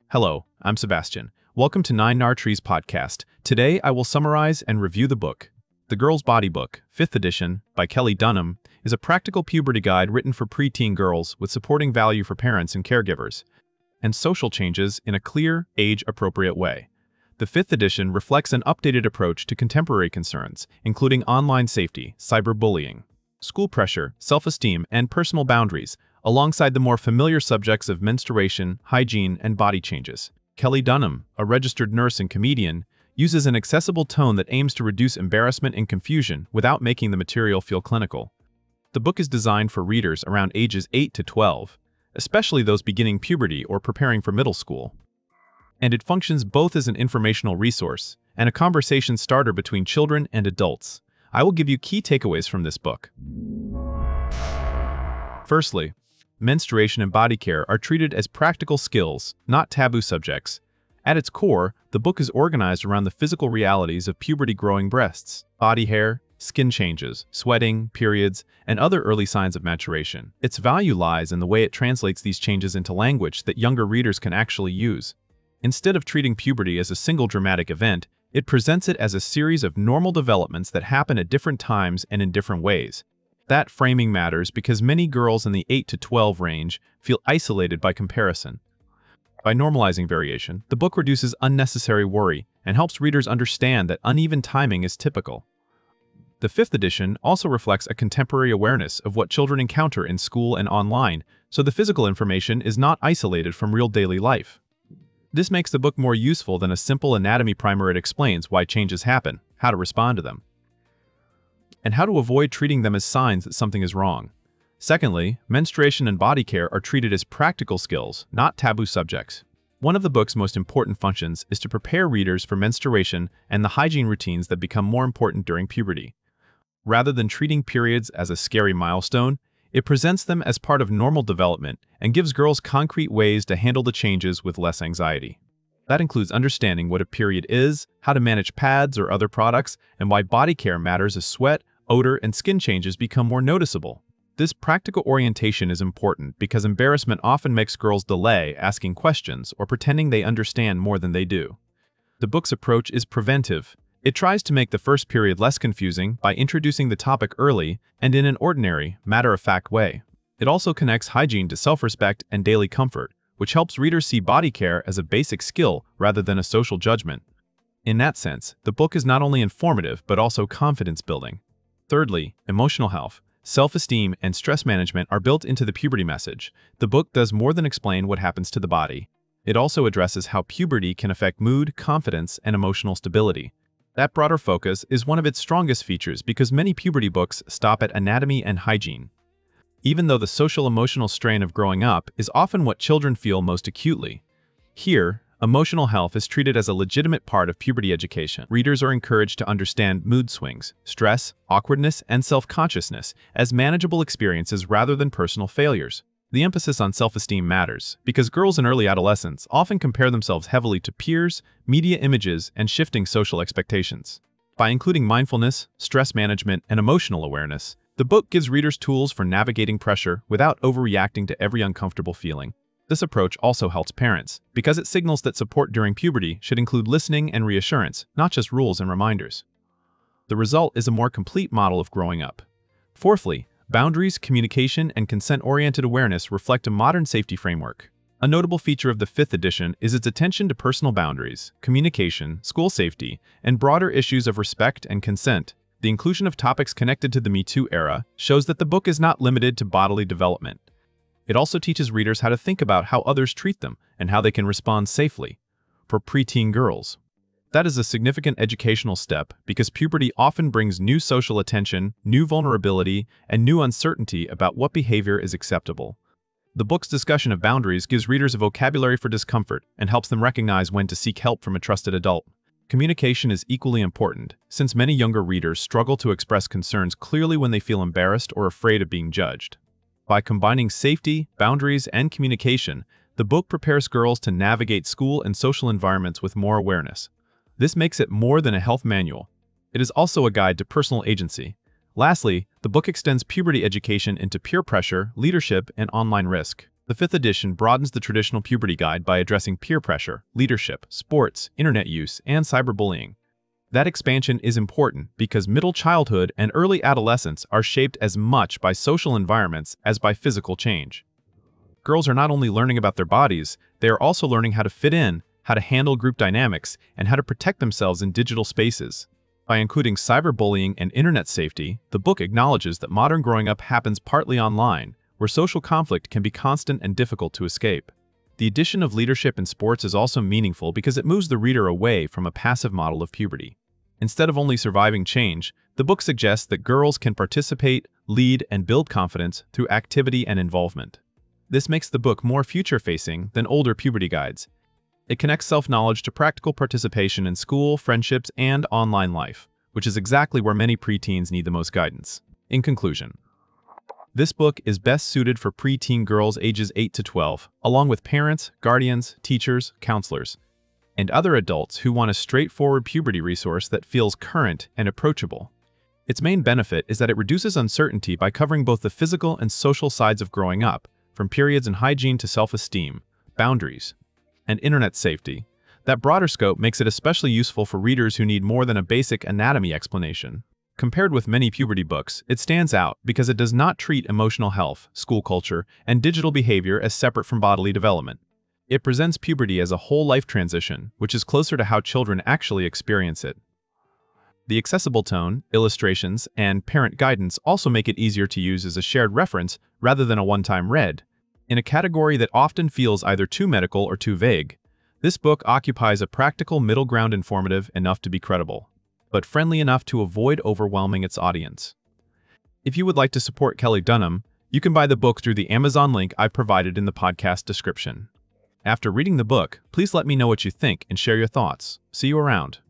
Hello, I'm Sebastian. Welcome to Nine Nar Trees podcast. Today I will summarize and review the book. The Girl's Body Book, 5th edition, by Kelly Dunham, is a practical puberty guide written for preteen girls with supporting value for parents and caregivers, and social changes in a clear, age-appropriate way. The 5th edition reflects an updated approach to contemporary concerns, including online safety, cyberbullying, school pressure, self-esteem, and personal boundaries, alongside the more familiar subjects of menstruation, hygiene, and body changes. Kelly Dunham, a registered nurse and comedian, uses an accessible tone that aims to reduce embarrassment and confusion without making the material feel clinical. The book is designed for readers around ages 8 to 12, especially those beginning puberty or preparing for middle school. And it functions both as an informational resource and a conversation starter between children and adults. I will give you key takeaways from this book. Firstly, menstruation and body care are treated as practical skills, not taboo subjects. At its core, the book is organized around the physical realities of puberty-growing breasts, body hair, skin changes, sweating, periods, and other early signs of maturation. Its value lies in the way it translates these changes into language that younger readers can actually use. Instead of treating puberty as a single dramatic event, it presents it as a series of normal developments that happen at different times and in different ways. That framing matters because many girls in the 8 to 12 range feel isolated by comparison. By normalizing variation, the book reduces unnecessary worry and helps readers understand that uneven timing is typical. The 5th edition also reflects a contemporary awareness of what children encounter in school and online, so the physical information is not isolated from real daily life. This makes the book more useful than a simple anatomy primer. It explains why changes happen, how to respond to them, and how to avoid treating them as signs that something is wrong. Secondly, menstruation and body care are treated as practical skills, not taboo subjects. One of the book's most important functions is to prepare readers for menstruation and the hygiene routines that become more important during puberty. Rather than treating periods as a scary milestone, it presents them as part of normal development and gives girls concrete ways to handle the changes with less anxiety. That includes understanding what a period is, how to manage pads or other products, and why body care matters as sweat, odor, and skin changes become more noticeable. This practical orientation is important because embarrassment often makes girls delay asking questions or pretending they understand more than they do. The book's approach is preventive. It tries to make the first period less confusing by introducing the topic early and in an ordinary, matter-of-fact way. It also connects hygiene to self-respect and daily comfort, which helps readers see body care as a basic skill rather than a social judgment. In that sense, the book is not only informative but also confidence-building. Thirdly, emotional health, self-esteem, and stress management are built into the puberty message. The book does more than explain what happens to the body. It also addresses how puberty can affect mood, confidence, and emotional stability. That broader focus is one of its strongest features because many puberty books stop at anatomy and hygiene. Even though the social-emotional strain of growing up is often what children feel most acutely, here, emotional health is treated as a legitimate part of puberty education. Readers are encouraged to understand mood swings, stress, awkwardness, and self-consciousness as manageable experiences rather than personal failures. The emphasis on self-esteem matters because girls in early adolescence often compare themselves heavily to peers, media images, and shifting social expectations. By including mindfulness, stress management, and emotional awareness, the book gives readers tools for navigating pressure without overreacting to every uncomfortable feeling. This approach also helps parents because it signals that support during puberty should include listening and reassurance, not just rules and reminders. The result is a more complete model of growing up. Fourthly, boundaries, communication, and consent-oriented awareness reflect a modern safety framework. A notable feature of the 5th edition is its attention to personal boundaries, communication, school safety, and broader issues of respect and consent. The inclusion of topics connected to the Me Too era shows that the book is not limited to bodily development. It also teaches readers how to think about how others treat them and how they can respond safely. For preteen girls, that is a significant educational step because puberty often brings new social attention, new vulnerability, and new uncertainty about what behavior is acceptable. The book's discussion of boundaries gives readers a vocabulary for discomfort and helps them recognize when to seek help from a trusted adult. Communication is equally important, since many younger readers struggle to express concerns clearly when they feel embarrassed or afraid of being judged. By combining safety, boundaries, and communication, the book prepares girls to navigate school and social environments with more awareness. This makes it more than a health manual. It is also a guide to personal agency. Lastly, the book extends puberty education into peer pressure, leadership, and online risk. The fifth edition broadens the traditional puberty guide by addressing peer pressure, leadership, sports, internet use, and cyberbullying. That expansion is important because middle childhood and early adolescence are shaped as much by social environments as by physical change. Girls are not only learning about their bodies, they are also learning how to fit in, how to handle group dynamics, and how to protect themselves in digital spaces. By including cyberbullying and internet safety, the book acknowledges that modern growing up happens partly online, where social conflict can be constant and difficult to escape. The addition of leadership in sports is also meaningful because it moves the reader away from a passive model of puberty. Instead of only surviving change, the book suggests that girls can participate, lead, and build confidence through activity and involvement. This makes the book more future-facing than older puberty guides. It connects self-knowledge to practical participation in school, friendships, and online life, which is exactly where many preteens need the most guidance. In conclusion, this book is best suited for preteen girls ages 8 to 12, along with parents, guardians, teachers, counselors, and other adults who want a straightforward puberty resource that feels current and approachable. Its main benefit is that it reduces uncertainty by covering both the physical and social sides of growing up, from periods in hygiene to self-esteem, boundaries, and internet safety. That broader scope makes it especially useful for readers who need more than a basic anatomy explanation. Compared with many puberty books, it stands out because it does not treat emotional health, school culture, and digital behavior as separate from bodily development. It presents puberty as a whole life transition, which is closer to how children actually experience it. The accessible tone, illustrations, and parent guidance also make it easier to use as a shared reference rather than a one-time read. In a category that often feels either too medical or too vague, this book occupies a practical middle ground, informative enough to be credible, but friendly enough to avoid overwhelming its audience. If you would like to support Kelly Dunham, you can buy the book through the Amazon link I've provided in the podcast description. After reading the book, please let me know what you think and share your thoughts. See you around.